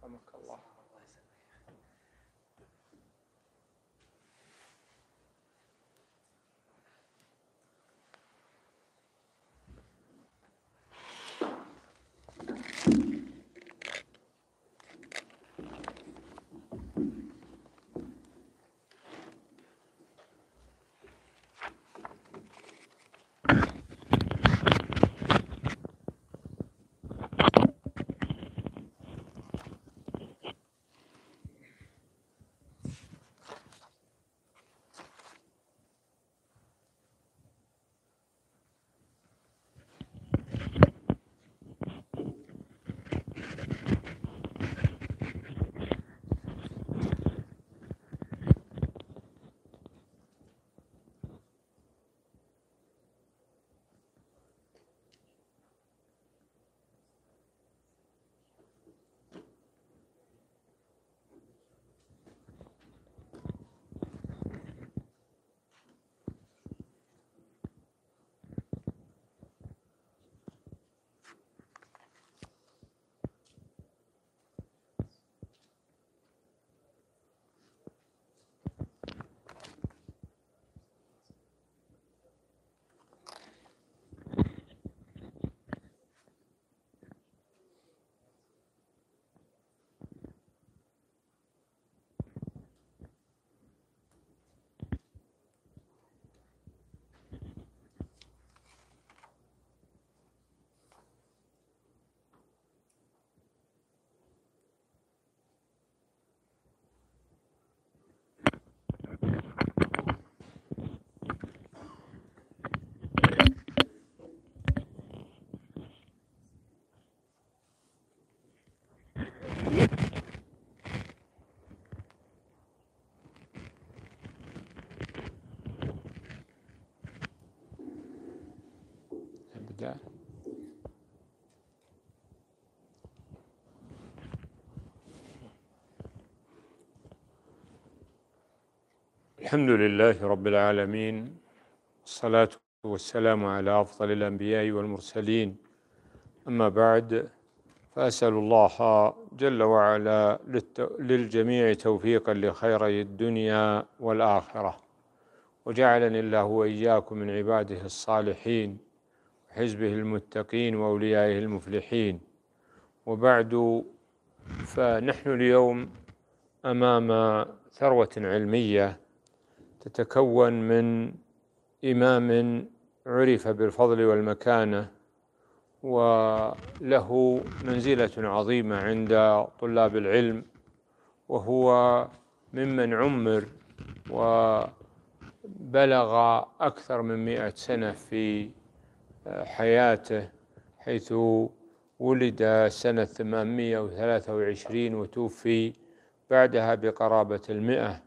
رحمك الله. الحمد لله رب العالمين، والصلاة والسلام على أفضل الأنبياء والمرسلين. أما بعد، فأسأل الله جل وعلا للجميع توفيقا لخيري الدنيا والآخرة، وجعلني الله وإياكم من عباده الصالحين وحزبه المتقين وأوليائه المفلحين. وبعد، فنحن اليوم أمام ثروة علمية تتكون من إمام عرف بالفضل والمكانة وله منزلة عظيمة عند طلاب العلم، وهو ممن عمر وبلغ أكثر من 100 سنة في حياته، حيث ولد سنة 823 وتوفي بعدها بقرابة 100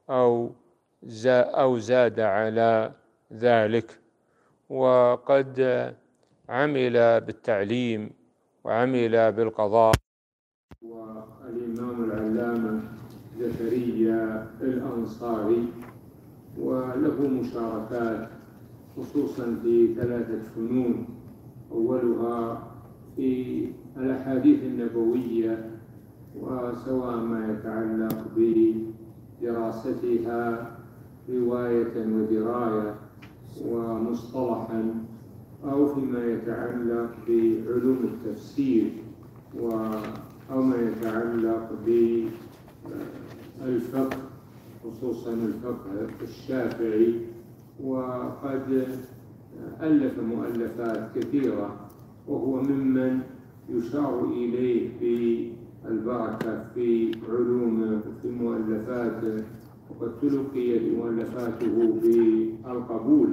أو زاد على ذلك. وقد عمل بالتعليم وعمل بالقضاء. والإمام العلامة زكريا الأنصاري، وله مشاركات خصوصا في 3 فنون، أولها في الأحاديث النبوية، وسواء ما يتعلق بدراستها رواية ودراية ومصطلحا، أو فيما يتعلق بعلوم التفسير، أو ما يتعلق بالفقه، خصوصا الفقه الشافعي. وقد ألف مؤلفات كثيرة، وهو ممن يشار إليه بالبركة في علومه وفي مؤلفاته، وقد تلقيت مؤلفاته بالقبول.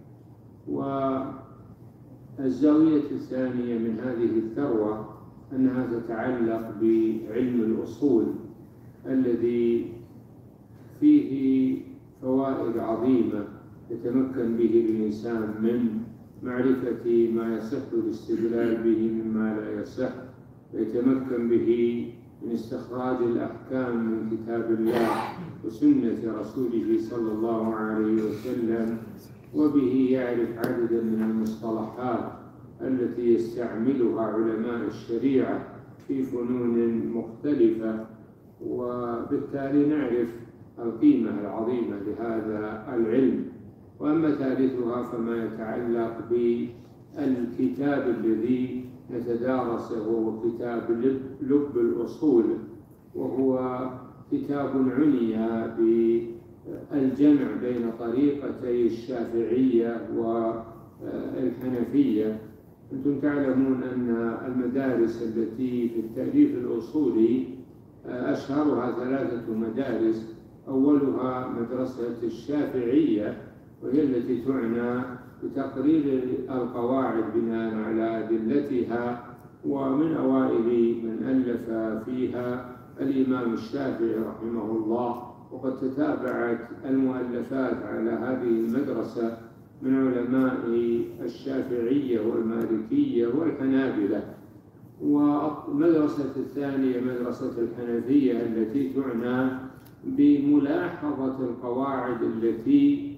والزاوية الثانية من هذه الثروة أنها تتعلق بعلم الأصول، الذي فيه فوائد عظيمة يتمكن به الإنسان من معرفة ما يصح الاستدلال به مما لا يصح، ويتمكن به من استخراج الأحكام من كتاب الله وسنة رسوله صلى الله عليه وسلم، وبه يعرف عددا من المصطلحات التي يستعملها علماء الشريعة في فنون مختلفة، وبالتالي نعرف القيمة العظيمة لهذا العلم. وأما ثالثها فما يتعلق بالكتاب الذي نتدارسه، وهو كتاب لب الأصول، وهو كتاب عني بالجمع بين طريقتي الشافعية والحنفية. أنتم تعلمون أن المدارس التي في التأليف الأصولي أشهرها 3 مدارس. أولها مدرسة الشافعية، وهي التي تعنى بتقرير القواعد بناء على أدلتها، ومن أوائل من ألف فيها الإمام الشافعي رحمه الله. وقد تتابعت المؤلفات على هذه المدرسة من علماء الشافعية والمالكية والحنابلة. والمدرسة الثانية مدرسة الحنفية، التي تعنى بملاحظة القواعد التي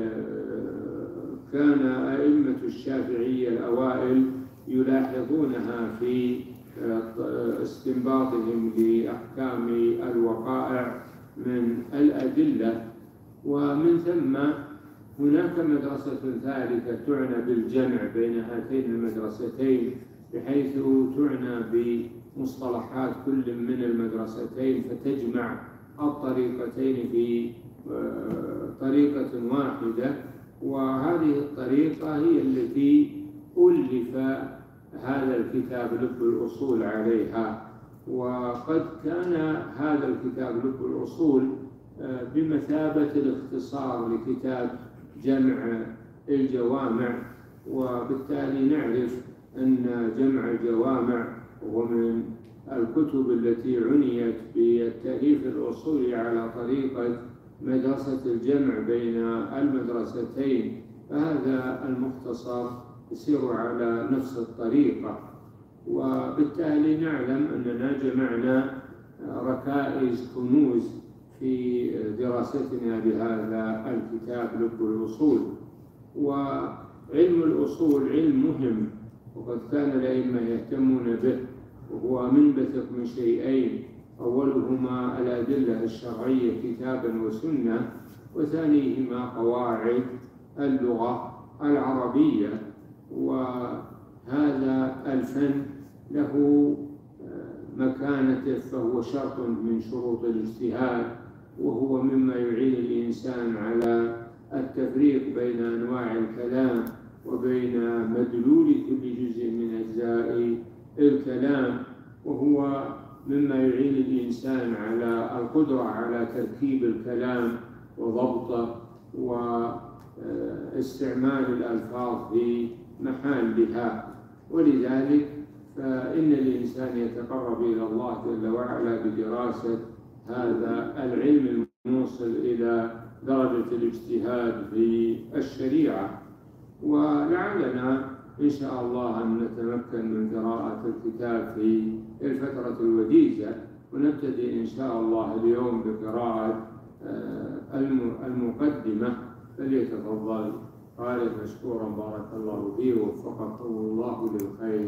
كان أئمة الشافعية الأوائل يلاحظونها في استنباطهم لأحكام الوقائع من الأدلة. ومن ثم هناك مدرسة ثالثة تعنى بالجمع بين هاتين المدرستين، بحيث تعنى بمصطلحات كل من المدرستين، فتجمع الطريقتين في طريقة واحدة. وهذه الطريقة هي التي ألف هذا الكتاب لب الأصول عليها. وقد كان هذا الكتاب لب الأصول بمثابة الاختصار لكتاب جمع الجوامع، وبالتالي نعرف أن جمع الجوامع هو من الكتب التي عنيت بالتأليف الأصولي على طريقة مدرسة الجمع بين المدرستين. فهذا المختصر يسير على نفس الطريقة، وبالتالي نعلم أننا جمعنا ركائز كنوز في دراستنا لهذا الكتاب لب الأصول. وعلم الأصول علم مهم، وقد كان الأئمة يهتمون به، وهو منبثق من شيئين: أولهما الأدلة الشرعية كتابا وسنة، وثانيهما قواعد اللغة العربية. وهذا الفن له مكانته، فهو شرط من شروط الاجتهاد، وهو مما يعين الإنسان على التفريق بين أنواع الكلام وبين مدلول كل جزء من أجزاء الكلام، وهو مما يعين الإنسان على القدرة على تركيب الكلام وضبطه واستعمال الألفاظ في محلها. ولذلك فإن الإنسان يتقرب إلى الله جل وعلا بدراسة هذا العلم الموصل إلى درجة الاجتهاد في الشريعة. ولعلنا إن شاء الله أن نتمكن من قراءة الكتاب في الفترة الوجيزة، ونبتدئ إن شاء الله اليوم بقراءة المقدمة. فليتفضل قال مشكورا بارك الله فيه ووفقكم الله للخير.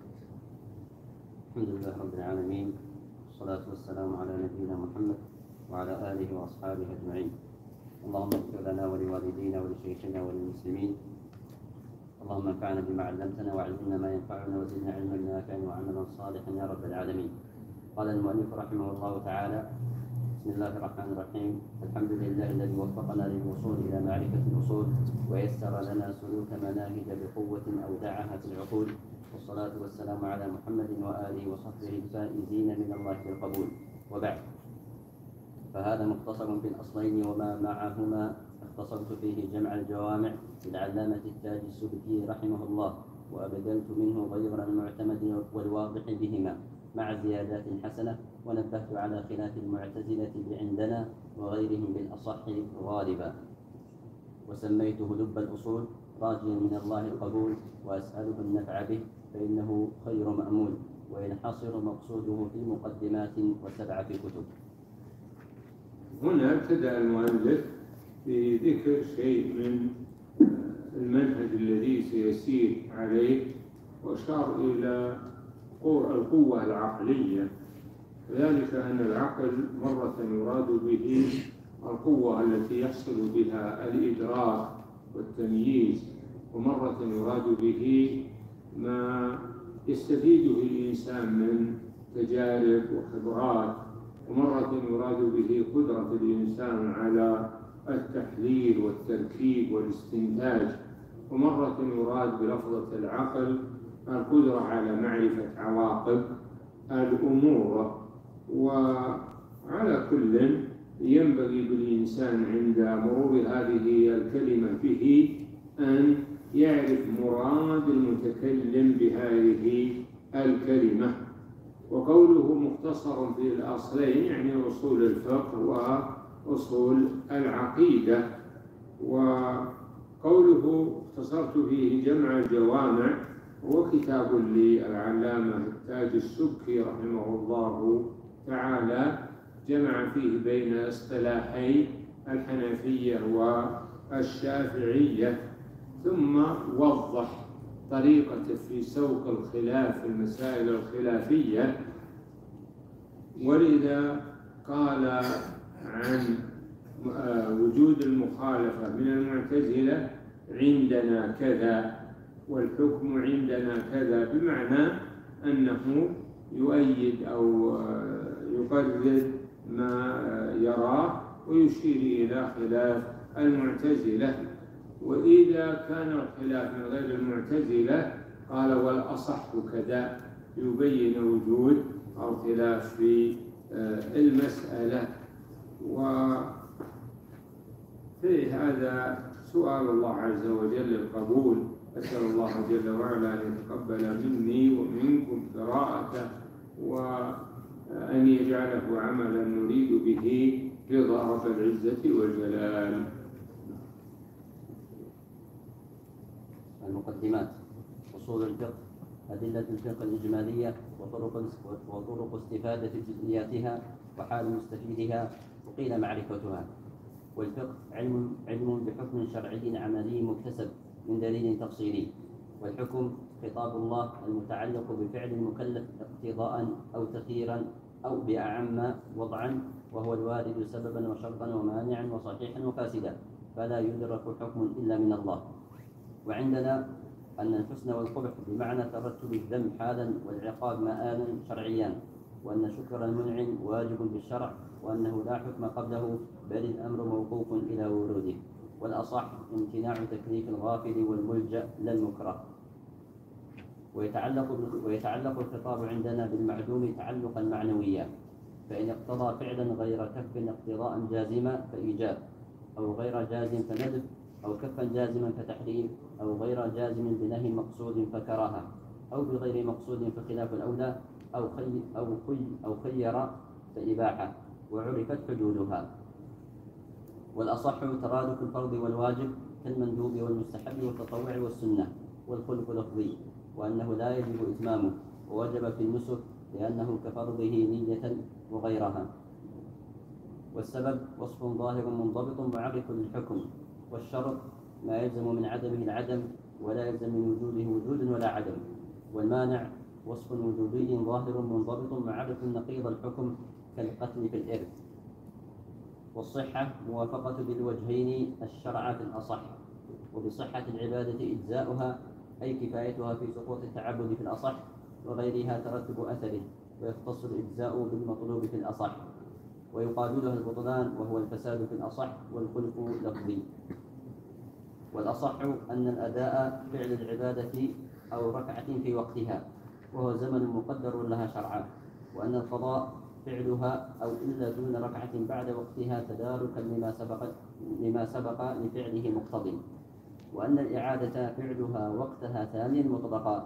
الحمد لله رب العالمين، والصلاة والسلام على نبينا محمد وعلى آله وأصحابه أجمعين. اللهم اغفر لنا ولوالدينا ولشيخنا وللمسلمين. اللهم انفعنا بما علمتنا وعلمنا ما ينفعنا وزدنا علما نافعا وعملا صالحا يا رب العالمين. قال المؤلف رحمه الله تعالى: بسم الله الرحمن الرحيم. الحمد لله الذي وفقنا للوصول إلى معرفة الأصول ويسر لنا سلوك مناهج بقوة أودعها في العقول، والصلاة والسلام على محمد وآله وصحبه الفائزين من الله بالقبول. وبعد، فهذا مختصر في الأصلين وما معهما. اختصرت فيه جمع الجوامع للعلامة التاج السبكي رحمه الله، وأبدلت منه غير المعتمد والواضح بهما مع زيادات حسنة، ونبهت على خلاف المعتزلة عندنا وغيرهم بالأصح غالبا. وسميته لب الأصول راجيا من الله القبول وأسأله النفع به، فإنه خير مأمول، وينحصر مقصوده في مقدمات و7 كتب. هنا ابتدأ المؤلف بذكر شيء من المنهج الذي سيسير عليه، وأشار إلى القوة العقلية، وذلك أن العقل مرة يراد به القوة التي يحصل بها الإدراك والتمييز، ومرة يراد به ما يستفيده الإنسان من تجارب وخبرات، ومرة يراد به قدرة الإنسان على التحليل والتركيب والاستنتاج، ومرة يراد بلفظة العقل القدرة على معرفة عواقب الأمور. وعلى كل ينبغي بالإنسان عند مرور هذه الكلمة به أن يعرف مراد المتكلم بهذه الكلمة. وقوله مختصر في الأصلين يعني أصول الفقه وأصول العقيدة. وقوله اختصرت فيه جمع الجوامع هو كتاب للعلامة التاج السبكي رحمه الله تعالى، جمع فيه بين اصطلاحي الحنفية والشافعية، ثم وضح طريقة في سوق الخلاف في المسائل الخلافية. ولذا قال عن وجود المخالفة من المعتزلة عندنا كذا والحكم عندنا كذا، بمعنى أنه يؤيد أو يقرر ما يراه ويشير إلى خلاف المعتزلة. وإذا كان الخلاف من غير المعتزلة قال والأصح كذا، يبين وجود الخلاف في المسألة. وفي هذا سؤال الله عز وجل القبول، أسأل الله جل وعلا أن يتقبل مني ومنكم قراءته، وأن يجعله عملا نريد به رضا رب العزة والجلال. المقدمات: أصول الفقه، أدلة الفقه الإجمالية وطرق استفادة جزئياتها وحال مستفيدها، وقيل معرفتها. والفقه علم بحكم شرعي عملي مكتسب من دليل تفصيلي. والحكم خطاب الله المتعلق بفعل المكلف اقتضاء أو تخييرا أو بأعم وضعا، وهو الوارد سببا وشرطا ومانعا وصحيحا وفاسدا، فلا يدرك حكم إلا من الله. وعندنا أن الحسن والقبح بمعنى ترتب الذنب حالا والعقاب مآلا شرعيان، وأن شكر المنعم واجب بالشرع، وأنه لا حكم قبله بل الأمر موقوف إلى وروده. والأصح امتناع تكليف الغافل والملجأ لا المكره. ويتعلق الخطاب عندنا بالمعدوم تعلقا معنويا، فإن اقتضى فعلا غير كف اقتضاء جازما فإيجاب، أو غير جازم فندب، أو كفا جازما فتحريم، أو غير جازم بنهي مقصود فكراهة، أو بغير مقصود فخلاف الأولى، أو خير فإباحة، وعرفت حدودها. والأصح ترادف الفرض والواجب كالمندوب والمستحب والتطوع والسنة، والخلق لفظي، وأنه لا يجب إتمامه، ووجب في النسك لأنه كفرضه نية وغيرها. والسبب وصف ظاهر منضبط معرف للحكم، والشرط ما يلزم من عدمه العدم ولا يلزم من وجوده وجود ولا عدم. والمانع وصف وجودي ظاهر منضبط معرف نقيض الحكم كالقتل في الإرث. والصحة موافقة بالوجهين الشرع في الأصح، وبصحة العبادة إجزاؤها أي كفايتها في سقوط التعبد في الأصح، وغيرها ترتب أثره، ويختص الإجزاء بالمطلوب في الأصح، ويقابلها البطلان وهو الفساد في الأصح والخلف لفظي. والأصح أن الأداء فعل العبادة أو ركعة في وقتها وهو زمن مقدر لها شرعا، وأن القضاء فعلها أو إلا دون ركعة بعد وقتها تداركا لما سبق لفعله مقتضي، وأن الإعادة فعلها وقتها ثانيا مطلقا.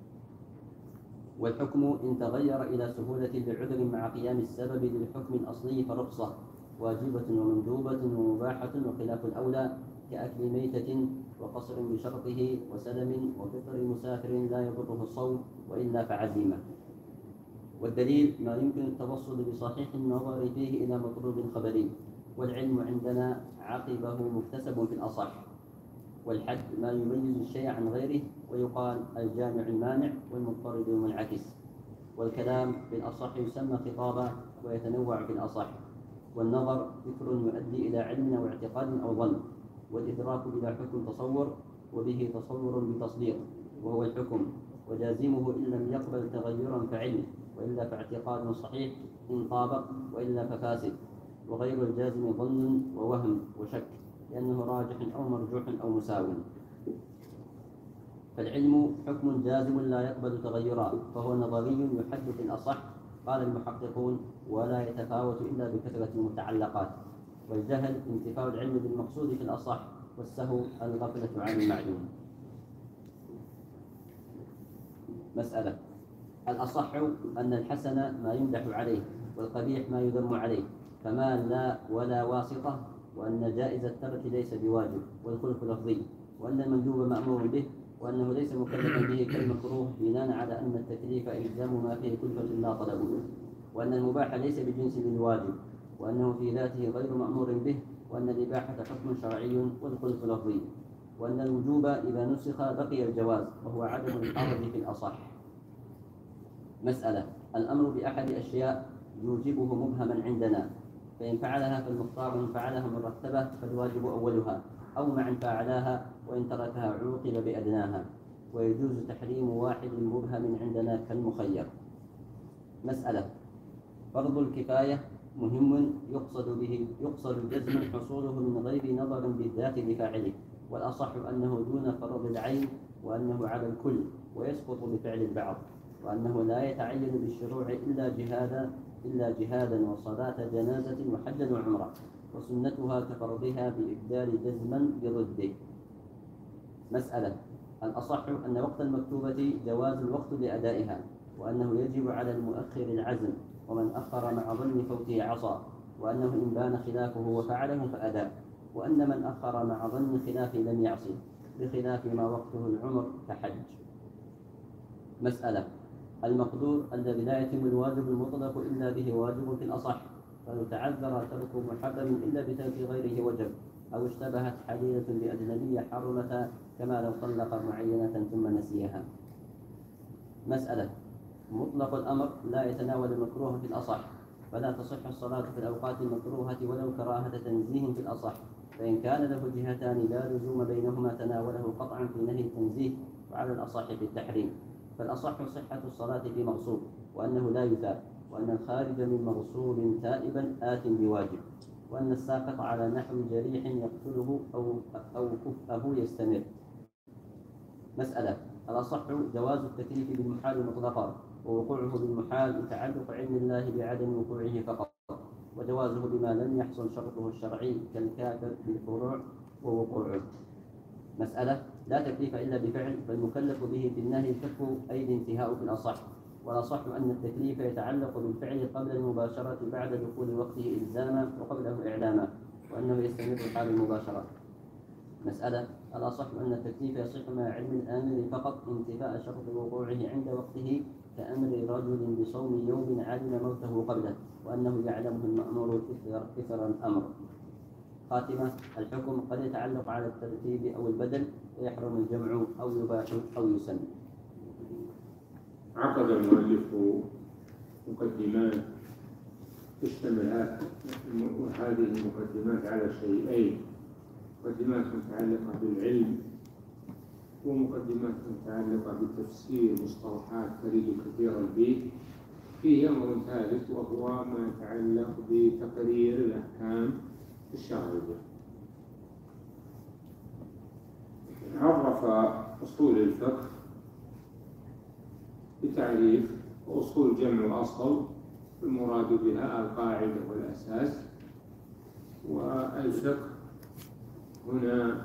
والحكم إن تغير إلى سهولة لعذر مع قيام السبب للحكم الأصلي فرخصة واجبة ومندوبة ومباحة، وخلاف الأولى كأكل ميتة وقصر بشرطه وسلم وفطر مسافر لا يضره الصوم وإلا فعزيمة. والدليل ما يمكن التوصل بصحيح النظر فيه إلى مطلوب خبري، والعلم عندنا عقبه مكتسب في الأصح. والحد ما يميز الشيء عن غيره، ويقال الجامع المانع والمضطرد المنعكس. والكلام بالأصح يسمى خطابا ويتنوع بالأصح. والنظر فكر يؤدي إلى علم أو اعتقاد أو ظن، والإدراك بلا حكم تصور، وبه تصور بتصديق وهو الحكم، وجازمه إن لم يقبل تغيرا فعلم، وإلا فاعتقاد صحيح إن طابق، وإلا ففاسد. وغير الجازم ظن ووهم وشك، لأنه راجح أو مرجوح أو مساو. فالعلم حكم جازم لا يقبل تغيرا، فهو نظري يحدث الأصح، قال المحققون، ولا يتفاوت إلا بكثرة المتعلقات. والجهل انتفاء العلم بالمقصود في الأصح، والسهو الغفلة عن المعلوم. مسألة: الأصح أن الحسن ما يمدح عليه، والقبيح ما يذم عليه، فما لا ولا واسطة، وأن جائز الترك ليس بواجب، والخلف لفظي، وأن المندوب مأمور به، وأنه ليس مكلفا به كالمكروه بناء على أن التكليف إلزام ما فيه كلفة لا طلبه، وأن المباح ليس بجنس الواجب، وأنه في ذاته غير مأمور به، وأن الإباحة حكم شرعي والخلف لفظي، وأن الوجوب إذا نسخ بقي الجواز، وهو عدم الحرج في الأصح. مسألة: الأمر بأحد أشياء يوجبه مبهما عندنا، فإن فعلها فالمختار، وإن فعلها مرتبة فالواجب أولها، أو معا فعلاها، وإن تركها عوقب بأدناها. ويجوز تحريم واحد مبهم عندنا كالمخير. مسألة: فرض الكفاية مهم يقصد جزم حصوله من غير نظر بالذات لفاعله، والأصح أنه دون فرض العين، وأنه على الكل ويسقط بفعل البعض، وأنه لا يتعين بالشروع إلا جهادا وصلاة جنازة وحجا وعمرة، وسنتها كفرضها بإبدال جزما بضده. مسألة: الأصح أن وقت المكتوبة جواز الوقت لأدائها، وأنه يجب على المؤخر العزم، ومن أخر مع ظن فوته عصى، وأنه إن بان خلافه وفعله فأدى، وأن من أخر مع ظن خلافه لم يعصي، بخلاف ما وقته العمر كحج. مسألة: المقدور الذي لا يتم الواجب المطلق إلا به واجب في الأصح، فلو تعذر ترك محرم إلا بترك غيره وجب، أو اشتبهت حليلة بأجنبية حرمة، كما لو طلق معينة ثم نسيها. مسألة: مطلق الأمر لا يتناول المكروه في الأصح، فلا تصح الصلاة في الأوقات المكروهة ولو كراهة تنزيه في الأصح، فإن كان له جهتان لا لزوم بينهما تناوله قطعا في نهي التنزيه، وعلى الأصح في التحريم. فالأصح صحة الصلاة في مغصوب، وأنه لا يثاب، وأن الخارج من مغصوب تائبا آت بواجب، وأن الساقط على نحو جريح يقتله أو كفءه يستمر. مسألة: الأصح جواز التكليف بالمحال مطلقا، ووقوعه بالمحال لتعلق علم الله بعدم وقوعه فقط، وجوازه بما لم يحصل شرطه الشرعي كالكافر بالفروع ووقوعه. مسألة: لا تكليف إلا بفعل، فالمكلف به في النهي الكف أي الانتهاء في الأصح، والأصح أن التكليف يتعلق بالفعل قبل المباشرة بعد دخول وقته إلزاما وقبله إعلاما، وأنه يستمر حال المباشرة. مسألة: الأصح أن التكليف يصح مع علم الآمر فقط انتفاء شرط وقوعه عند وقته، كأمر رجل بصوم يوم علم موته قبله، وأنه يعلمه المأمور إثر الأمر. خاتمة: الحكم قد يتعلق على الترتيب أو البدل، ويحرم الجمع أو يباح أو يسن. عقد المؤلف مقدمات تشتمل هذه المقدمات على شيئين: مقدمات متعلقة بالعلم، ومقدمات متعلقة بتفسير مصطلحات ترد كثيرا به. فيه أمر ثالث، وهو ما يتعلق بتقرير الأحكام الشرعية. عرف أصول الفقه بتعريف، وأصول جمع أصل المراد بها القاعدة والأساس، والفقه هنا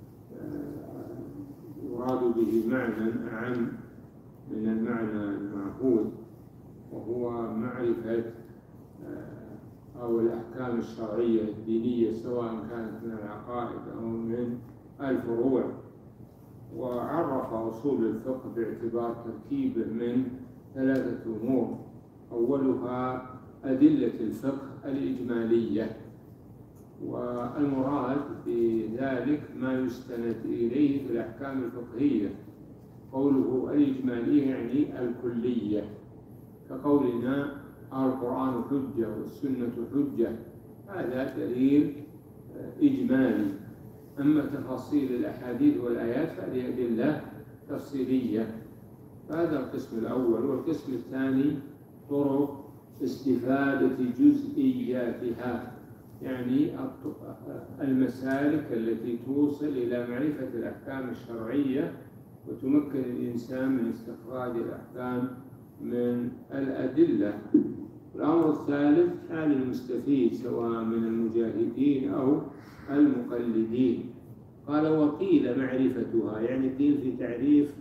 يراد به معنى أعم من المعنى المعهود، وهو معرفة أو الأحكام الشرعية الدينية، سواء كانت من العقائد أو من الفروع. وعرف أصول الفقه باعتبار تركيبه من ثلاثة أمور: أولها أدلة الفقه الإجمالية، والمراد بذلك ما يستند إليه في الأحكام الفقهية. قوله الإجمالية يعني الكلية، كقولنا القرآن حجة والسنة حجة، هذا دليل إجمالي. أما تفاصيل الأحاديث والآيات فهذه أدلة تفصيلية. هذا القسم الأول. والقسم الثاني طرق استفادة جزئياتها، يعني المسالك التي توصل إلى معرفة الأحكام الشرعية وتمكن الإنسان من استخراج الأحكام من الأدلة. الأمر الثالث حال المستفيد سواء من المجاهدين أو المقلدين. قال وقيل معرفتها، يعني قيل في تعريف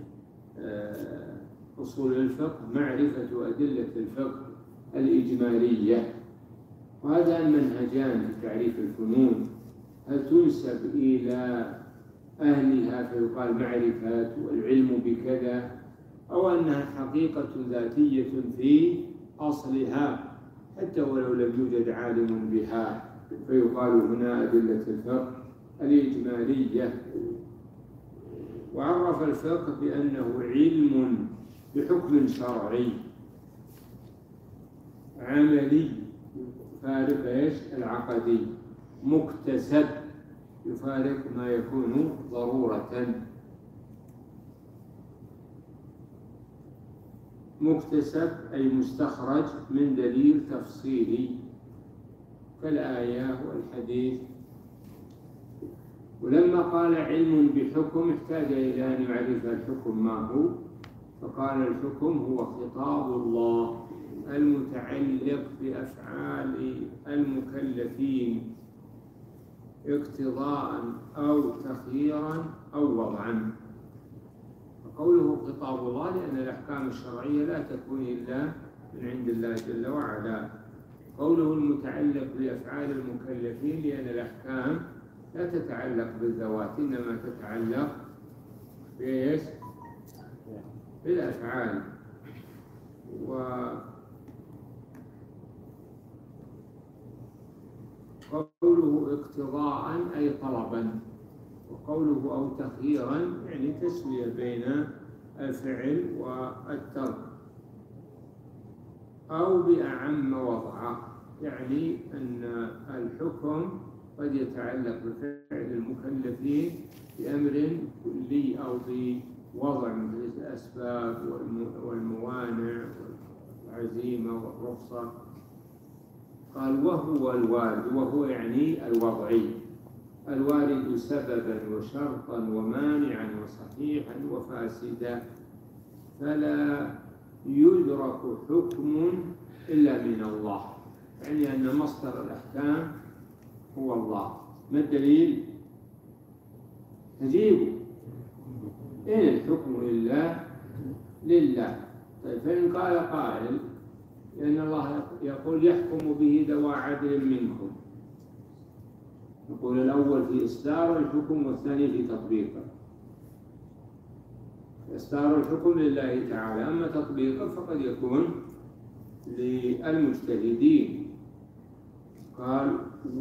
أصول الفقه معرفة أدلة الفقه الإجمالية. وهذا المنهجان في تعريف الفنون، هل تنسب إلى أهلها فيقال معرفة والعلم بكذا، أو أنها حقيقة ذاتية في أصلها حتى ولو لم يوجد عالم بها فيقال هنا أدلة الفقه الإجمالية. وعرف الفقه بأنه علم بحكم شرعي عملي يفارق العقدي، مكتسب يفارق ما يكون ضرورة، مكتسب أي مستخرج من دليل تفصيلي كالآية والحديث. ولما قال علم بحكم احتاج إلى أن يعرف الحكم ما هو، فقال الحكم هو خطاب الله المتعلق بأفعال المكلفين اقتضاء أو تخييرا أو وضعا. وقوله خطاب الله لأن الأحكام الشرعية لا تكون إلا من عند الله جل وعلا. قوله المتعلق بأفعال المكلفين لأن الأحكام لا تتعلق بالذوات إنما تتعلق بالأفعال. وقوله اقتضاء أي طلبا، وقوله أو تخييرا يعني تسوية بين الفعل والترك، أو بأعم وضعه، يعني أن الحكم قد يتعلق بفعل المكلفين بأمر كلي أو بوضع مثل الأسباب والموانع والعزيمة والرخصة. قال وهو الوارد، وهو يعني الوضعي، الوارد سببا وشرطا ومانعا وصحيحا وفاسدا، فلا يدرك حكم إلا من الله، يعني أن مصدر الأحكام هو الله. ما الدليل؟ تجيبوا إن الحكم إلا لله. طيب فإن قال قائل لأن الله يقول يحكم به ذوى عدل منكم، يقول الأول في إصدار الحكم والثاني في تطبيقه. إصدار الحكم لله تعالى، أما تطبيقه فقد يكون للمجتهدين. قال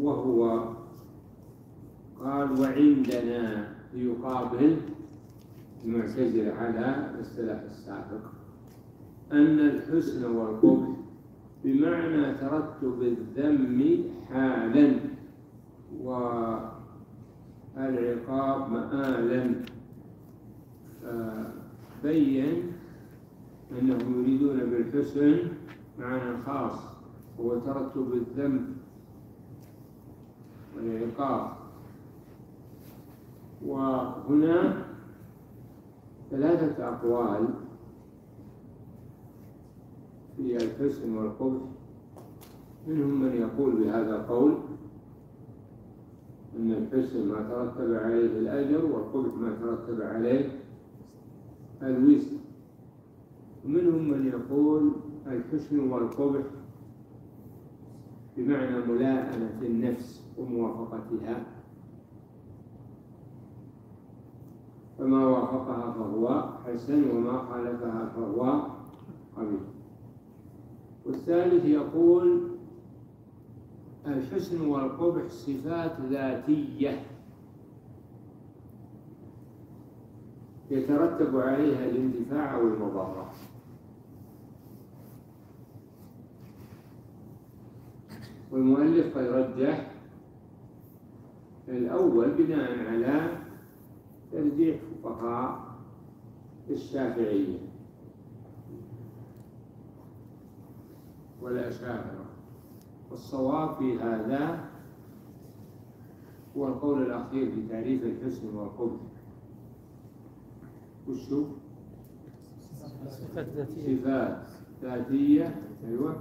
وعندنا يقابل المعتزلة على الاصطلاح السابق أن الحسن والقبح بمعنى ترتب الذم حالا والعقاب مآلا. بين أنهم يريدون بالحسن معنى خاص هو ترتب الذم والعقاب. وهنا ثلاثة أقوال في الحسن والقبح. منهم من يقول بهذا القول أن الحسن ما ترتب عليه الأجر والقبح ما ترتب عليه الوزر. ومنهم من يقول الحسن والقبح بمعنى ملائمة النفس وموافقتها، فما وافقها فهو حسن وما خالفها فهو قبيح. والثالث يقول الحسن والقبح صفات ذاتية يترتب عليها الانتفاع أو المضرة. والمؤلف قد رجح الأول بناء على ترجيح فقهاء الشافعية والأشاعرة، والصواب في هذا هو القول الأخير في تعريف الحسن والقبح. وشو؟ صفات ذاتية صفات ذاتية. أيوة.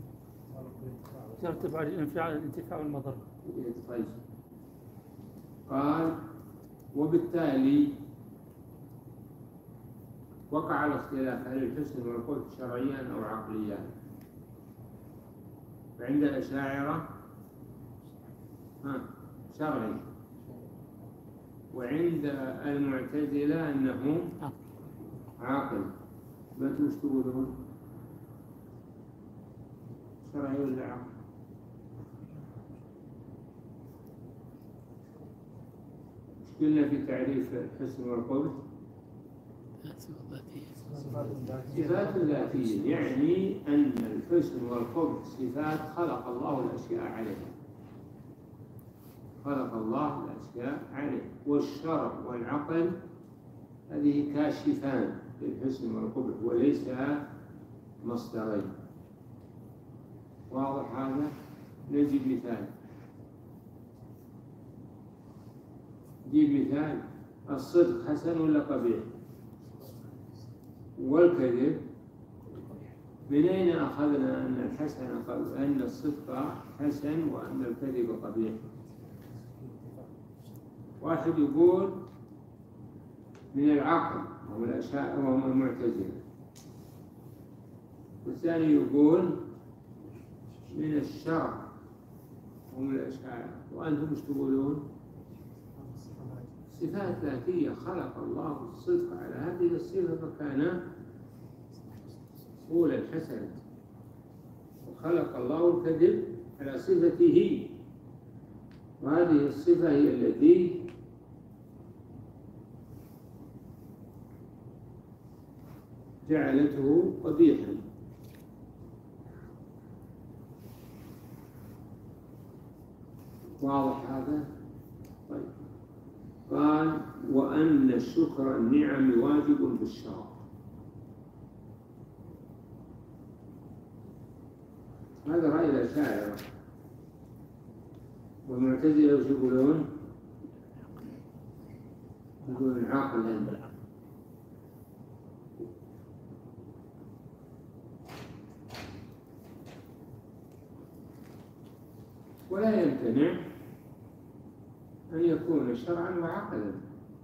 يرتب على الانتفاع والمضرة. طيب. قال وبالتالي وقع الاختلاف هل الحسن والقبح شرعيا أو عقليا. فعند الأشاعرة شرعي، وعند المعتزلة أنه عاقل. ما وش تقولون؟ شرعي ولا عقل؟ وش قلنا في تعريف الحسن والقبح؟ صفات ذاتية، يعني أن الحسن والقبح صفات خلق الله الأشياء عليها، خلق الله الأشياء عليه. والشرع والعقل هذه كاشفان للحسن والقبح وليس مصدرين. واضح هذا؟ نجيب مثال. نجيب مثال. الصدق حسن ولا قبيح؟ والكذب من أين أخذنا أن الصدق حسن وأن الكذب قبيح؟ واحد يقول من العقل وهم الأشاعرة وهم المعتزلة، والثاني يقول من الشرع وهم الأشاعرة. وأنتم مش تقولون؟ صفات ذاتية خلق الله الصدق على هذه الصفة فكان قولا حسنا، وخلق الله الكذب على صفته، وهذه الصفة هي التي جعلته قبيحا. واضح هذا؟ طيب. قال وأن شكر النعم واجب بالشرع. هذا رأي الأشاعرة. والمعتزلة وش يقولون؟ يقولون عقلا. ولا يمتنع أن يكون شرعا وعقلا.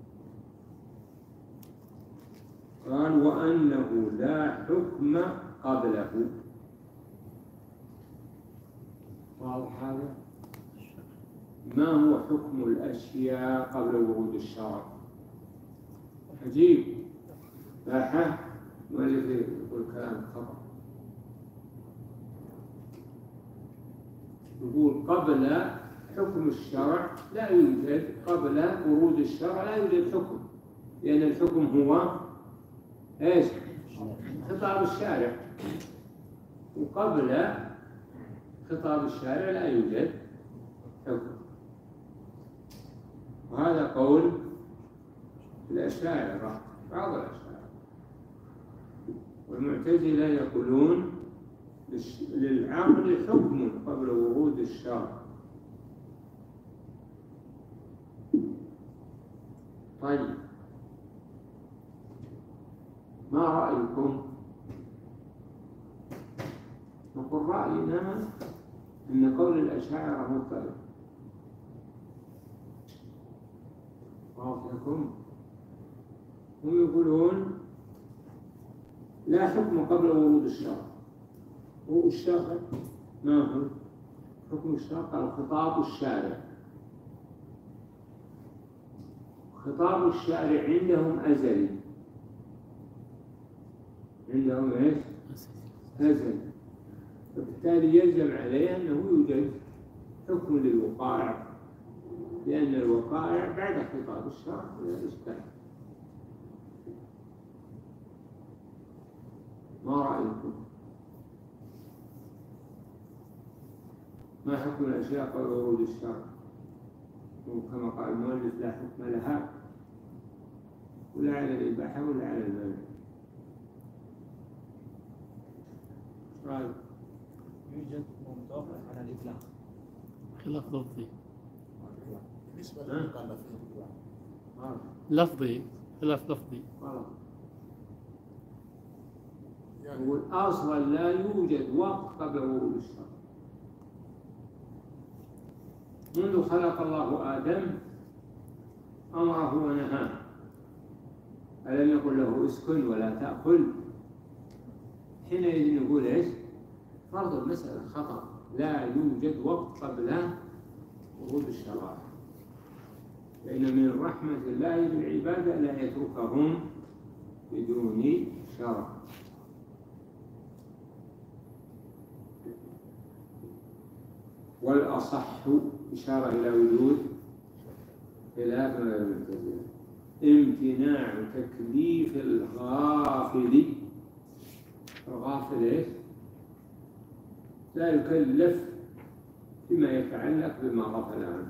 قال وأنه لا حكم قبله. واضح هذا؟ ما هو حكم الأشياء قبل ورود الشرع؟ عجيب. لاحظ مؤلف يقول كلام خطأ. يقول قبل حكم الشرع لا يوجد، قبل ورود الشرع لا يوجد حكم، لأن الحكم هو ايش؟ خطاب الشارع، وقبل خطاب الشارع لا يوجد حكم. وهذا قول الأشاعرة، بعض الأشاعرة. والمعتزلة يقولون للعقل حكم قبل ورود الشرع. طيب، ما رأيكم؟ نقول رأينا أن قول الأشاعرة مضطرب. واضح لكم؟ هم يقولون لا حكم قبل ورود الشرع. والشرع ما هو؟ حكم الشرع قال خطاب الشارع. خطاب الشارع عندهم أزلي. عندهم ايش؟ أزلي. وبالتالي يلزم عليه أنه يوجد حكم للوقائع، لأن الوقائع بعد خطاب الشرع لا إشكال. ما رأيكم؟ ما حكم الأشياء قبل ورود الشرع؟ وكما قال المؤلف لا حكم لها ولا على الإباحة ولا على المنع. رأيك؟ يوجد متوقف على الإطلاق. خلاف لفظي. بالنسبة للمكلفين. لفظي خلاف لفظي. والأصل لا يوجد وقت قبل ورود الشرع. منذ خلق الله آدم أمره ونهاه، ألم يقل له اسكن ولا تأكل؟ حينئذ نقول إيش؟ فرض المسألة خطأ، لا يوجد وقت قبل ورود الشرع، لأن من رحمة الله بالعباد لا يتركهم بدون شرع. والأصح إشارة إلى وجود خلاف غير المعتزلة، امتناع تكليف الغافل. الغافل إيش؟ لا يكلف بما يتعلق بما غفل عنه.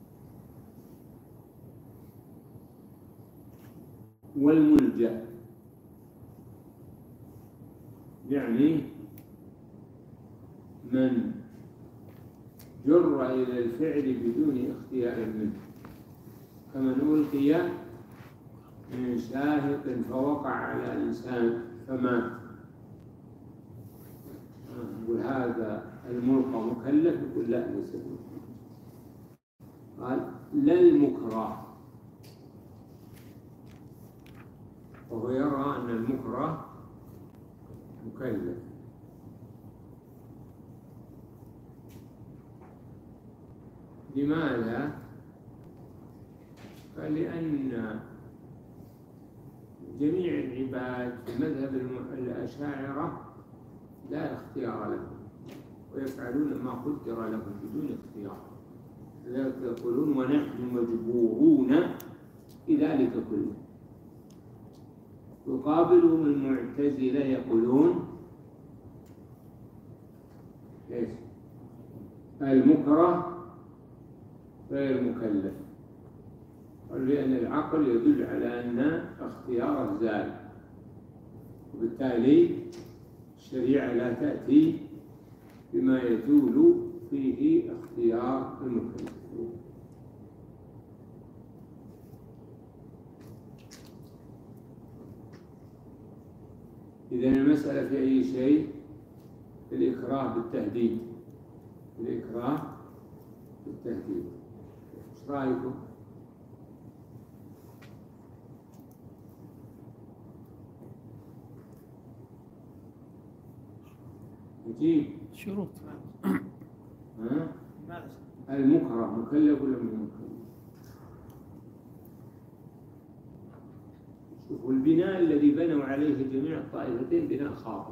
والملجأ يعني من جر إلى الفعل بدون اختيار منه، كمن ألقي من شاهق فوقع على إنسان فمات، وهذا الملقى مكلف؟ يقول لا ليس بمكلف. قال لا المكره، وهو يرى أن المكره مكلف. لماذا؟ قال لأن جميع العباد في مذهب الأشاعرة لا اختيار لهم، ويفعلون ما قدر لهم بدون اختيار، لذلك يقولون ونحن مجبورون بذلك كله. يقابلهم المعتزلة يقولون ايش؟ المكره غير مكلف، لأن العقل يدل على أن اختياره زال، وبالتالي الشريعة لا تأتي بما يزول فيه اختيار المكلف. إذن المسألة في أي شيء؟ في الإكراه بالتهديد. الإكراه بالتهديد. ايش رأيكم؟ نجيب شروط. المكره مكلف ولا مو مكلف؟ شوفوا البناء الذي بنوا عليه جميع الطائفتين بناء خاطئ.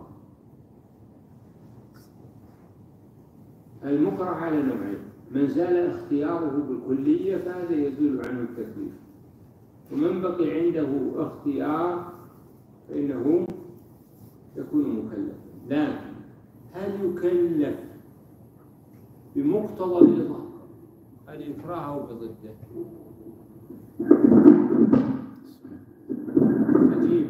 المكره على نوعين: من زال اختياره بالكلية فهذا يزول عنه التكليف، ومن بقي عنده اختيار فإنه يكون مكلفا. لكن هل يكلف بمقتضى الإطلاق الإكراه أو بضده؟ عجيب.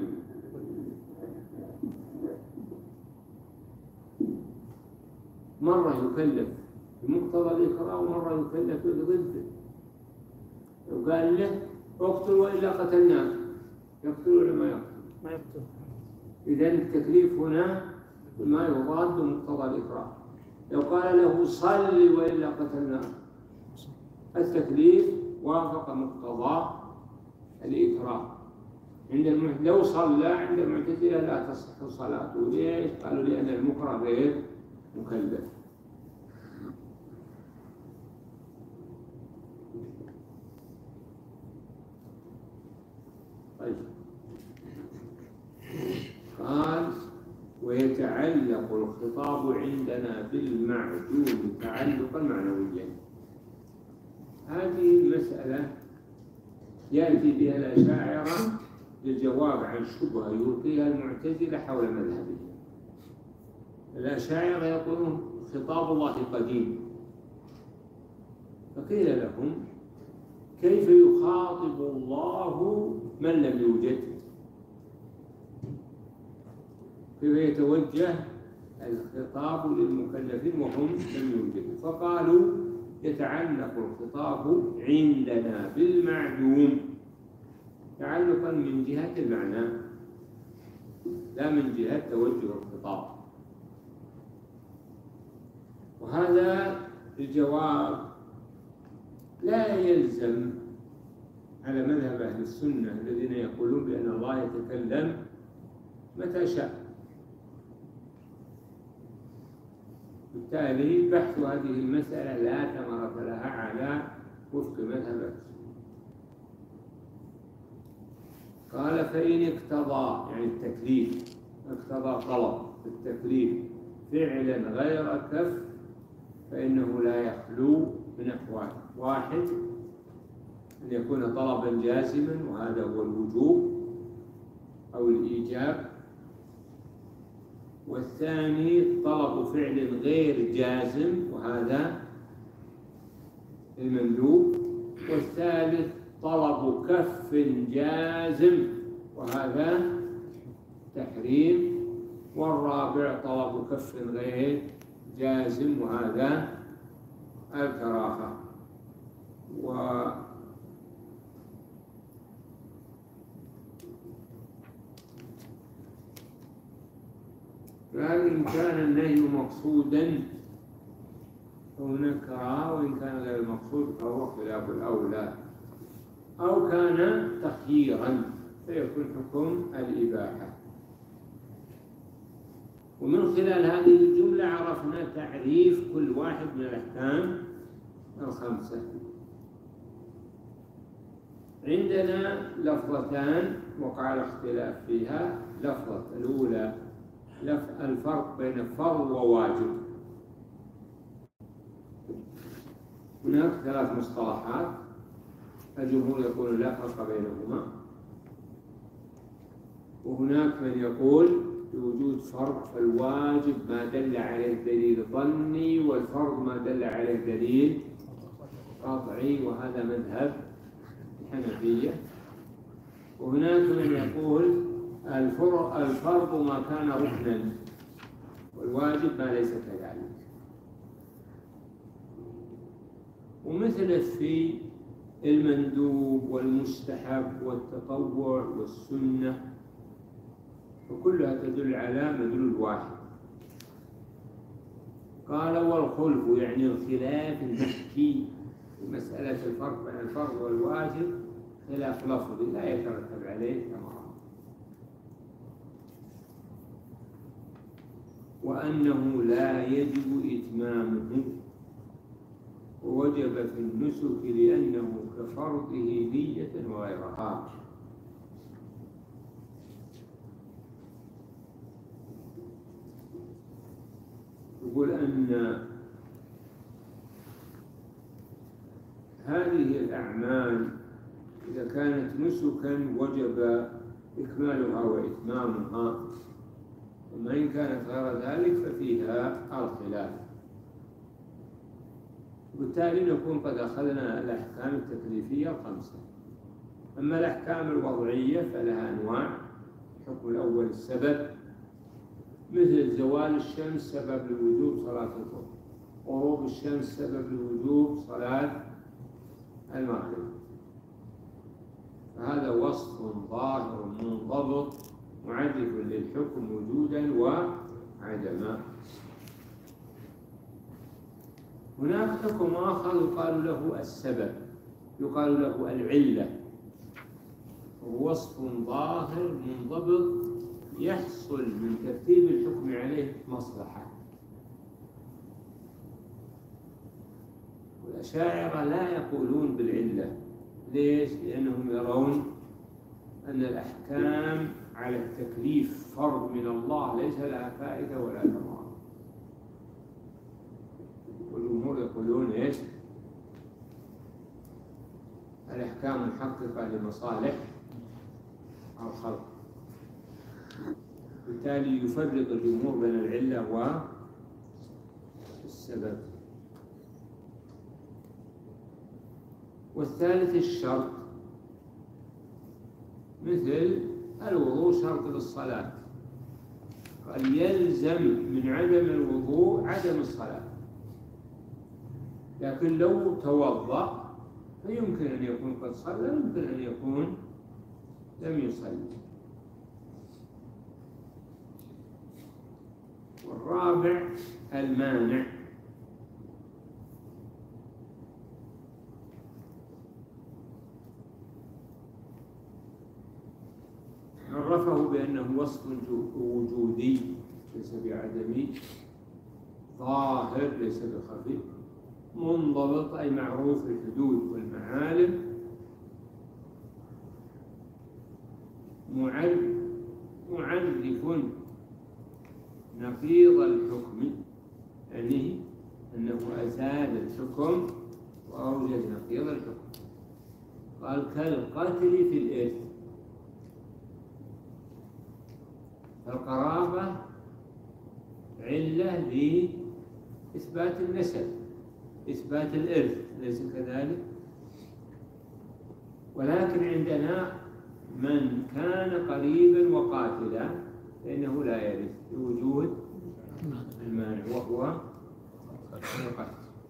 مرة يكلف بمقتضى الإكراه ومرة يكلف بضده. لو قال له اقتل وإلا قتلناك، يقتل ولا ما يقتل؟ ما يقتل. إذن التكليف هنا ما يضاد بمقتضى الإكراه. لو قال له صل وإلا قتلناك، التكليف وافق مقتضى الإكراه. لو صلى عند المعتزلة لا تصح صلاته. ليش؟ قالوا لأن المكره غير مكلف. طيب، قال ويتعلق الخطاب عندنا بالمعدوم تعلقا معنويا. هذه المسألة يأتي بها الأشاعرة للجواب عن شبهة يلقيها المعتزلة حول مذهبهم. الأشاعرة يقولون خطاب الله قديم فقيل لهم: كيف يخاطب الله من لم يوجد؟ كيف يتوجه الخطاب للمكلفين وهم لم يوجدوا؟ فقالوا: يتعلق الخطاب عندنا بالمعدوم تعلقا من جهة المعنى لا من جهة توجه الخطاب. وهذا الجواب لا يلزم على مذهب أهل السنة الذين يقولون بأن الله يتكلم متى شاء. بالتالي بحث هذه المسألة لا ثمرة لها على وفق مذهب أهل السنة. قال: فإن اقتضى، يعني التكليف، اقتضى طلب التكليف فعلا غير كف فإنه لا يخلو من أحوال: واحد، أن يكون طلبا جازما وهذا هو الوجوب أو الإيجاب، والثاني طلب فعل غير جازم وهذا المندوب، والثالث طلب كف جازم وهذا تحريم، والرابع طلب كف غير جازم وهذا الكراهة. فإن كان النهي مقصودا فهناك كراهة، وإن كان غير مقصود فهو خلاف الأولى، أو كان تخييرا فيكون حكم الإباحة. ومن خلال هذه الجملة عرفنا تعريف كل واحد من الأحكام الخمسة. عندنا لفظتان وقع الاختلاف فيها. لفظة الأولى الفرق بين فرض وواجب. هناك ثلاث مصطلحات الجمهور يقول لا فرق بينهما، وهناك من يقول بوجود فرق، فالواجب ما دل عليه دليل ظني والفرض ما دل عليه دليل قطعي، وهذا مذهب الحنفية. وهناك من يقول الفرض ما كان ركنا والواجب ما ليس كذلك. ومثل في المندوب والمستحب والتطوع والسنة وكلها تدل على مدلول واحد. قال: والخلف، يعني الخلاف المحكي في مسألة الفرق بين الفرض والواجب خلاف لفظي لا يترتب عليه ثمرة، وأنه لا يجب إتمامه، ووجب في النسك لأنه كفرضه نية وغيرها. يقول أن هذه الأعمال إذا كانت نسكا وجب إكمالها وإتمامها، وما إن كانت غير ذلك ففيها الخلاف. وبالتالي نكون قد أخذنا الأحكام التكليفية الخمسة. أما الأحكام الوضعية فلها أنواع. الحكم الأول السبب، مثل زوال الشمس سبب لوجوب صلاة الظهر، غروب الشمس سبب لوجوب صلاة المغرب، فهذا وصف ظاهر منضبط معرف للحكم وجودا وعدما. هناك حكم آخر يقال له السبب، يقال له العلة، وهو وصف ظاهر منضبط يحصل من ترتيب الحكم عليه مصلحة. والأشاعرة لا يقولون بالعلة. ليش؟ لأنهم يرون أن الأحكام على التكليف فرض من الله ليس لها فائدة ولا ثمرة. والجمهور يقولون إيش؟ الأحكام محققة لمصالح الخلق. بالتالي يفرق الجمهور بين العلة والسبب. والثالث الشرط، مثل الوضوء شرط للصلاة، قال يلزم من عدم الوضوء عدم الصلاة، لكن لو توضأ فيمكن أن يكون قد صلى، يمكن أن يكون لم يصلي. والرابع المانع، عرفه بأنه وصف وجودي ليس بعدمي، ظاهر ليس بخفي، منضبط أي معروف الحدود والمعالم، معرف نقيض الحكم، يعني أنه أزال الحكم وأوجد نقيض الحكم. قال كالقتل في الإرث، القرابة علة لإثبات النسب، إثبات الإرث، ليس كذلك؟ ولكن عندنا من كان قريبا وقاتلا فإنه لا يرث لوجود المانع وهو القتل.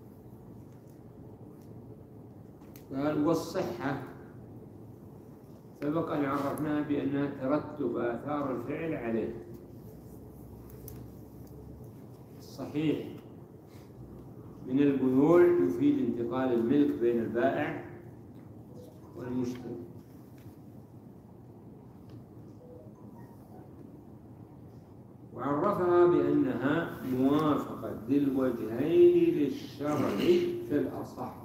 قال والصحة سبق أن عرفناها بأنها ترتب آثار الفعل عليه. الصحيح من البيوع يفيد انتقال الملك بين البائع والمشتري. وعرفها بأنها موافقة ذي الوجهين للشرع في الأصح.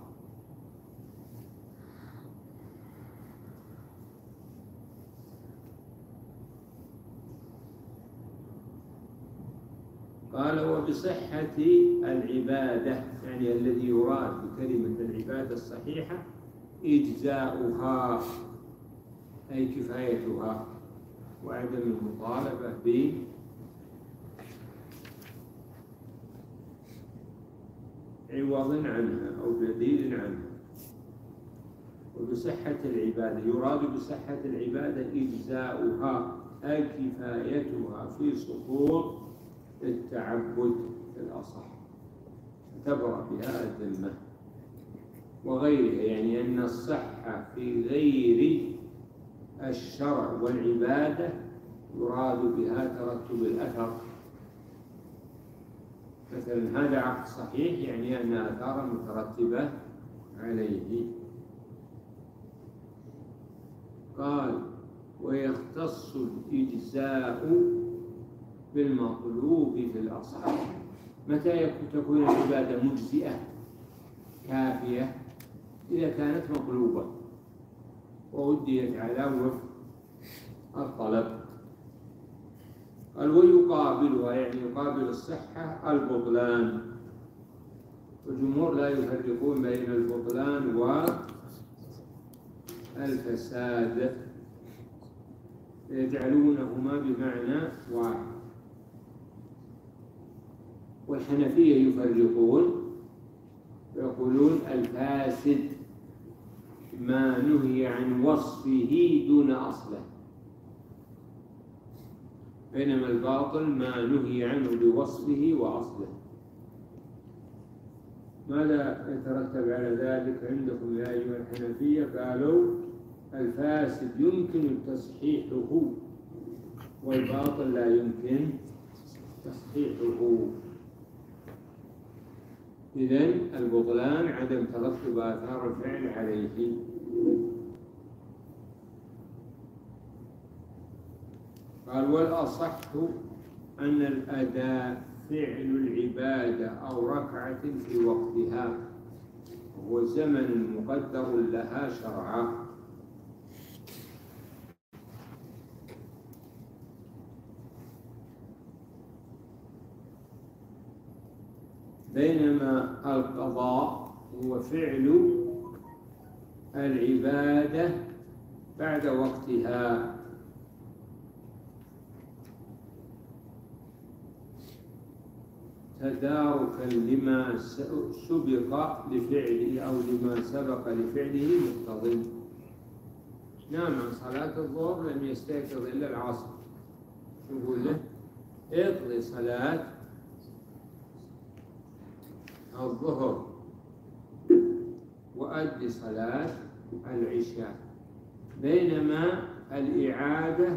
قال وبصحة العبادة، يعني الذي يراد بكلمة العبادة الصحيحة إجزاؤها أي كفايتها، وعدم المطالبة بعوض عنها أو بديل عنها. وبصحة العبادة يراد بصحة العبادة إجزاؤها أي كفايتها في سقوط التعبد في الأصح، تبرأ بها الذمة وغيرها، يعني أن الصحة في غير الشرع والعبادة يراد بها ترتب الأثر. مثلا هذا عقد صحيح، يعني أن آثارا مترتبة عليه. قال ويختص الإجزاء بالمطلوب في الأصح. متى تكون العبادة مجزئة كافية؟ إذا كانت مطلوبة وأديت على وفق الطلب. قال ويقابلها، يعني يقابل الصحة البطلان. والجمهور لا يفرقون بين البطلان والفساد، يجعلونهما بمعنى واحد. والحنفية يفرقون ويقولون الفاسد ما نهي عن وصفه دون أصله، بينما الباطل ما نهي عنه بوصفه وأصله. ماذا يترتب على ذلك عندكم يا أيها الحنفية؟ قالوا الفاسد يمكن تصحيحه والباطل لا يمكن تصحيحه. إذن البطلان عدم ترتب آثار الفعل عليه. قال والأصح أن الأداء فعل العبادة أو ركعة في وقتها، وهو زمن مقدر لها شرعا. بينما القضاء هو فعل العبادة بعد وقتها، تداركا لما سبق لفعله أو لما سبق لفعله مقتضٍ. نام عن صلاة الظهر لم يستيقظ إلا العصر، نقول له اقضي صلاة الظهر وأدي صلاة العشاء، بينما الإعادة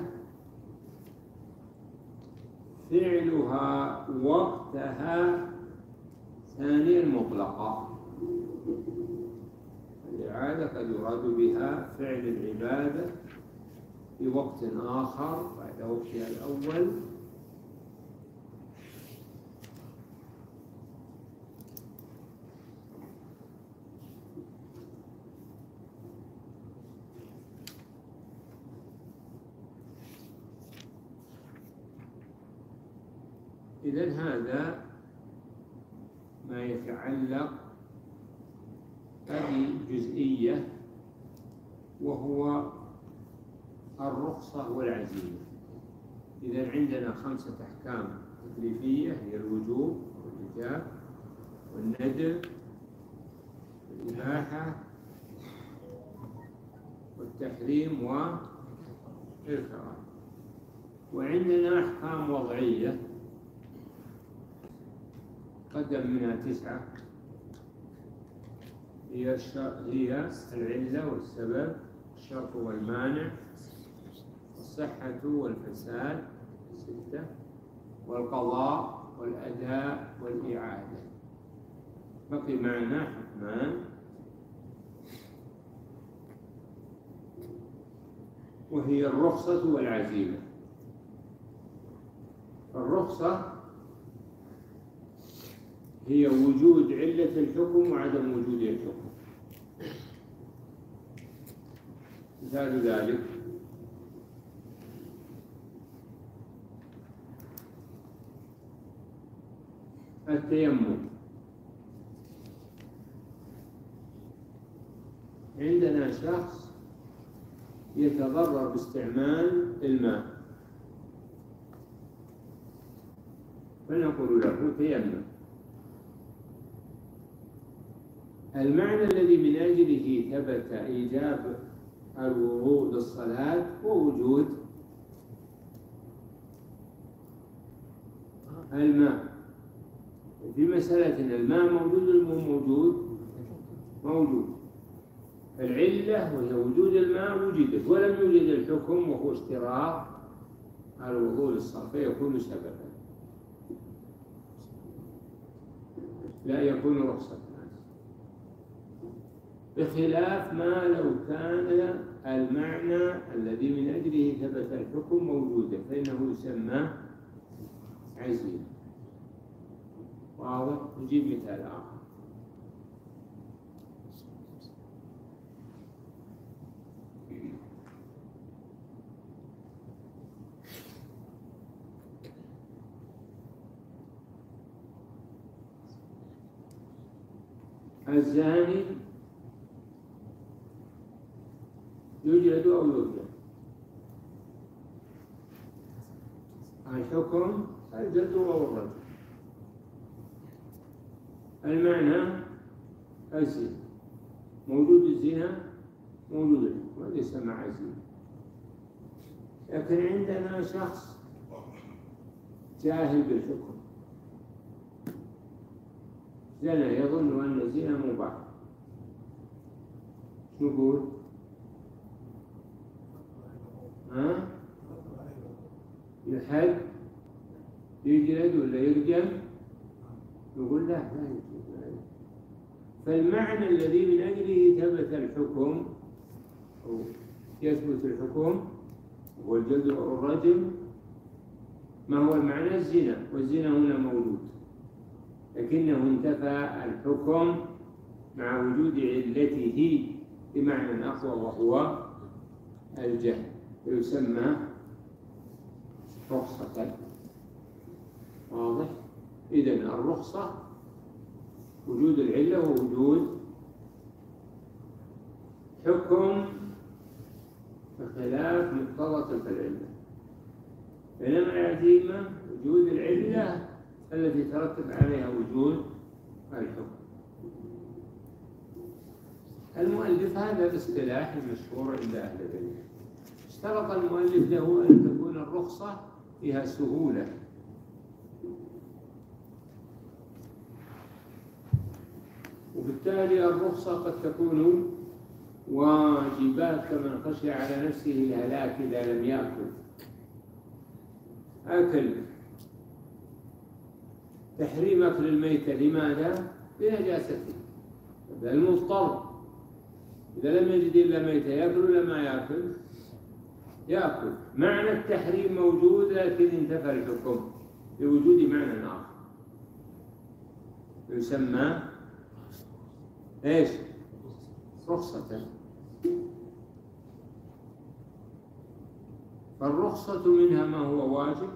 فعلها وقتها ثانيا مطلقة. الإعادة قد يراد بها فعل العبادة في وقت آخر بعد وقتها الأول، إذن هذا ما يتعلق هذه جزئية، وهو الرخصة والعزيمة. إذن عندنا 5 أحكام تكليفية هي الوجوب والإيجاب والندب والإباحة والتحريم والكراهة، وعندنا أحكام وضعية قدم منها 9 هي العلة والسبب، الشرط والمانع، الصحة والفساد 6، والقضاء والأداء والإعادة. بقي معنا حكمان، وهي الرخصة والعزيمة. الرخصة هي وجود علة الحكم وعدم وجود الحكم. مثال ذلك التيمم. عندنا شخص يتضرر باستعمال الماء، فنقول له تيمم. المعنى الذي من أجله ثبت إيجاب الوضوء للصلاة هو وجود الماء. في مسألة الماء موجود الماء موجود. العلة وهي وجود الماء وجدت، ولم يوجد الحكم وهو اشتراط الوضوء للصلاة، فيكون سببا لا يكون رخصة، بخلاف ما لو كان المعنى الذي من أجله ثبت الحكم موجودا فإنه يسمى عزيمة. واضح؟ نجيب مثال آخر. الزاني يجلد أو يرجم. الحكم الجلد أو الرجم. المعنى الزنا، موجود الزنا موجود الحكم، هذا يسمى عزيمة. لكن عندنا شخص جاهل بالحكم، زنا يظن أن الزنا مباح، شو نقول؟ يحد يجلد ولا يرجم؟ نقول لا يجوز. فالمعنى الذي من أجله ثبت الحكم أو يثبت الحكم هو الجلد أو الرجم. ما هو المعنى؟ الزنا، والزنا هنا موجود، لكنه انتفى الحكم مع وجود علته بمعنى أقوى وهو الجهل، يسمى رخصة. واضح؟ إذن الرخصة وجود العلة ووجود حكم بخلاف مقتضى تلك العلة، بينما العزيمة وجود العلة التي ترتب عليها وجود الحكم. المؤلف هذا الاصطلاح المشهور عند أهل العلم. اشترط المؤلف له أن تكون الرخصة فيها سهولة، وبالتالي الرخصة قد تكون واجبات كمن خشي على نفسه الهلاك إذا لم يأكل. أكل تحريم أكل الميتة لماذا؟ لنجاسته. المضطر إذا لم يجد إلا ميتة يأكل ولا ما يأكل؟ يأكل. معنى التحريم موجود لكن انتفى الحكم بوجود معنى آخر يسمى إيش؟ رخصة. فالرخصة منها ما هو واجب،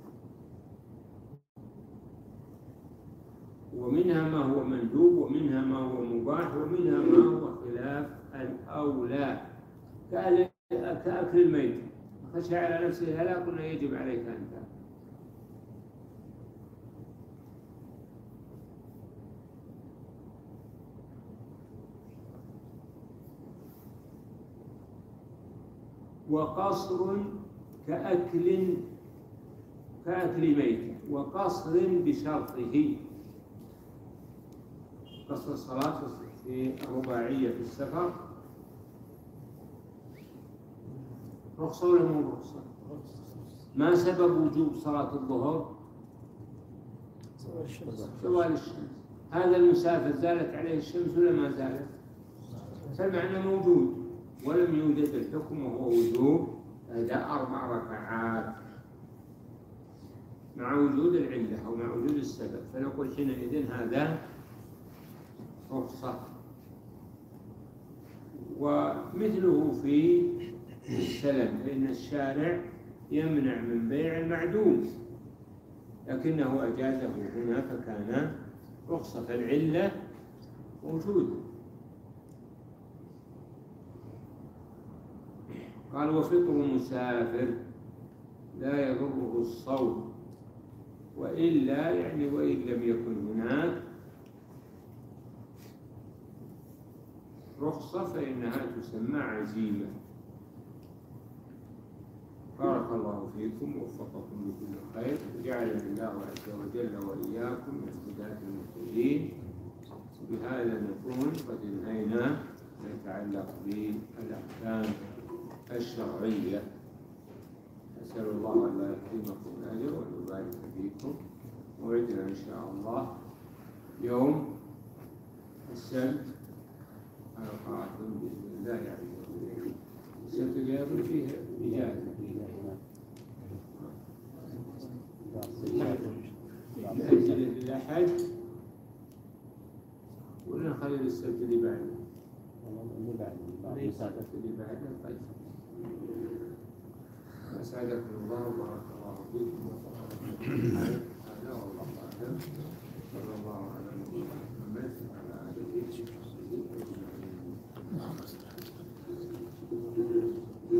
ومنها ما هو مندوب، ومنها ما هو مباح، ومنها ما هو خلاف الأولى كأكل الميت. خشى على نفسه هلاك قلنا يجب عليك أن تأكل. وقصر كأكل ميت، وقصر بشرطه. قصر الصلاة في الرباعية في السفر رخصة ولا مو رخصة؟ ما سبب وجوب صلاة الظهر؟ زوال الشمس. هذا المسافر زالت عليه الشمس ولا ما زالت؟ فالمعنى موجود ولم يوجد الحكم وهو وجوب أداء 4 ركعات مع وجود العلة أو مع وجود السبب، فنقول حينئذ هذا رخصة. ومثله في السلم، فإن الشارع يمنع من بيع المعدوم لكنه أجازه هنا فكان رخصة، فالعلة موجودة. قال وفطر مسافر لا يضره الصوم، وإلا يعني وإن لم يكن هناك رخصة فإنها تسمى عزيمة. بارك الله فيكم ووفقكم لكل خير، وجعلني الله عز وجل وإياكم من هداة المهتدين. بهذا نكون قد انهينا ما يتعلق بالأحكام الشرعية. أسأل الله أن لا يحرمكم الأجر وأن يبارك فيكم. موعدنا إن شاء الله يوم السبت على قراءة بإذن الله عز وجل. السبت اليوم فيه إجازة نأجل الأحد ولا نخلي السبت اللي بعده؟ السبت اللي بعده. طيب أسعدكم الله وبارك الله فيكم.